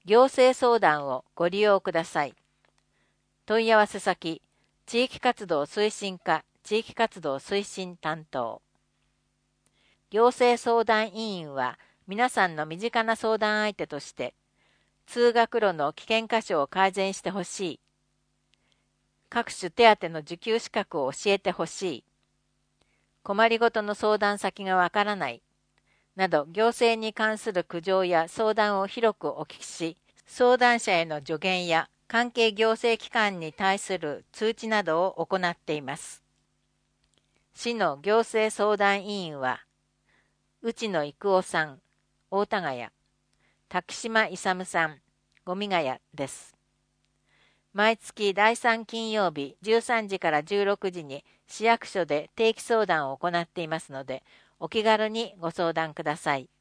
行政相談をご利用ください。問い合わせ先、地域活動推進課地域活動推進担当。行政相談委員は皆さんの身近な相談相手として、通学路の危険箇所を改善してほしい、各種手当の受給資格を教えてほしい、困りごとの相談先がわからない、など行政に関する苦情や相談を広くお聞きし、相談者への助言や関係行政機関に対する通知などを行っています。市の行政相談委員は、内野育夫さん、大田谷、滝島勇さん、五味ヶ谷です。毎月第3金曜日13時から16時に市役所で定期相談を行っていますので、お気軽にご相談ください。